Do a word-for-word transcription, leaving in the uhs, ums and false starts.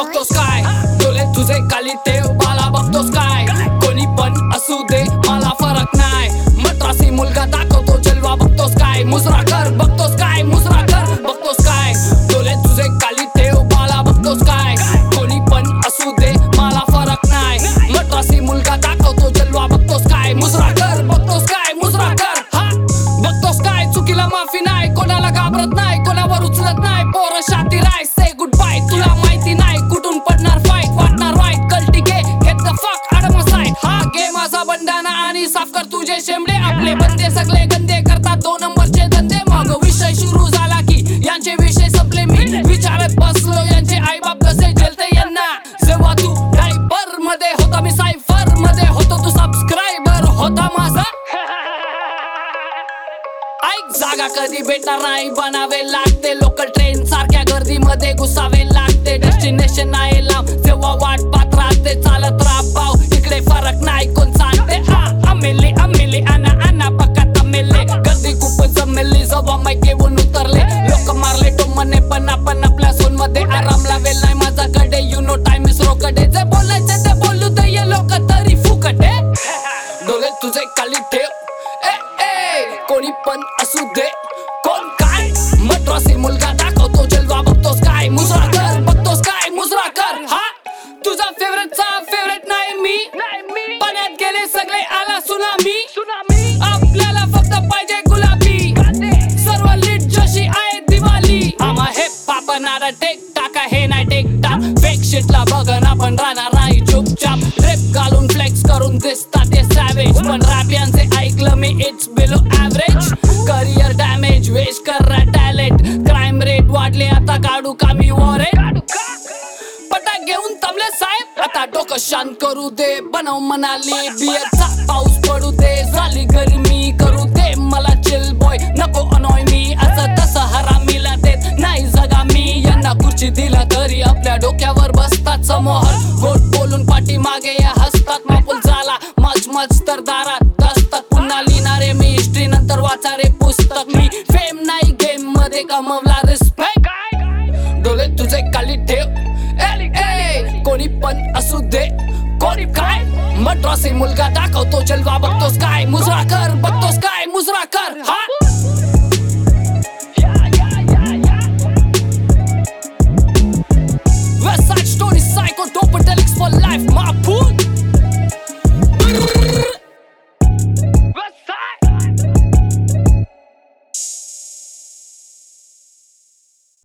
बघतोस काय डोले तुझे काली ठेव बाला बघतोस काय कोणी पण असू दे मला फरक नाही मद्रासी मुलगा दाखवतो जलवा बघतोस काय मुजरा कर बघतोस काय मुजरा कर बघतोस काय डोले तुझे काली ठेव बाला बघतोस काय कोणी पण असू दे मला फरक नाही मद्रासी मुलगा दाखवतो जलवा बघतोस काय मुजरा कर बघतोस काय मुजरा कर हा बघतोस काय चुकीला माफी नाही कोणाला घाबरत नाही कोणावर उचलत नाही पोरं शाती राय से गुड बाय तुला माहिती नाही कुठून पडणार फाईट वाटणार वाईट कल्टी घे get the fuck out of my sight हा घे माझा बंडाना आणि साफ कर तुझे शेंबडे आपले बंदे सगळे गंदे करतात दोन नंबरचे धंदे मग विषय सुरू झाला की यांचे विषय संपले मी विचारत बसलो यांचे आई बाप कसे झेलते यांना जेव्हा तू डायपर मध्ये होता मी सायफर मध्ये होतो तू सबस्क्रायबर होता माझा ऐक जागा कधी भेटणार नाही बनावे लागते लोकल ट्रेन सारख्या गर्दीमध्ये घुसावे लागते डेस्टिनेशन नाही लांब जेव्हा वाट पाहत राहते चालत राहा पाव इकडे फरक नाही कोण सांगते आ अमेले अमेले अना अना पक्का तमेले गर्दी खूप जमेली जेव्हा माईक घेऊन उतरले लोक मारले टोमने पण आपण आपल्या सोन मध्ये आराम लावेल नाही माझ्याकडे यु नो टाइम इज रोकडे जे बोलायचे ते बोलू दे ये लोक तरी फुकटे डोले तुझे खाली ठेव ए ए कोणी पण असू दे कोण काय मद्रासी मुलगा दाखवतो जलवा बघतोस काय मुजरा कर बघतोस काय मुजरा कर हा तुझा फेवरेटचा फेवरेट नाही मी पाण्यात गेले सगळे आला सुनामी आपल्याला फक्त पाहिजे गुलाबी सर्व लीट जशी आहे दिवाळी आम्हा हे पापा नारा टेक टाका हे नाही टेक टाक फेक शिटला बघन आपण राहणार नाही चुपचाप रेप घालून फ्लेक्स करून दिसतात ते सॅवेज पण रॅप यांचे ऐकलं मी it's below average career damage waste कर टॅलेंट क्राईम रेट वाढले आता काढू का मी वॉरेंट पटाक घेऊन थांबले साहेब आता डोकं शांत करू दे बनव मनाली बियरचा पाऊस पडू दे झाली गरमी करू दे मला चिल बॉय नको अनॉय मी असं तसं हरामीला देत नाही जगा मी यांना खुर्ची दिला तरी आपल्या डोक्यावर बसतात समोर गोट बोलून पाठी मागे या हसतात मापूल झाला मच मच तर दारात असतात पुन्हा लिहिणारे मी हिस्ट्री नंतर वाचारे पुस्तक मी फेम नाही गेम मध्ये कमवला रिस्पेक्ट डोले तुझे खाली ठेव ए ए कोणी पण असू दे कोणी काय मद्रासी मुलगा दाखवतो जलवा बघतोस काय मुजरा कर बघतोस काय मुजरा कर हा West Side Story Psycho Dopedelics for life my food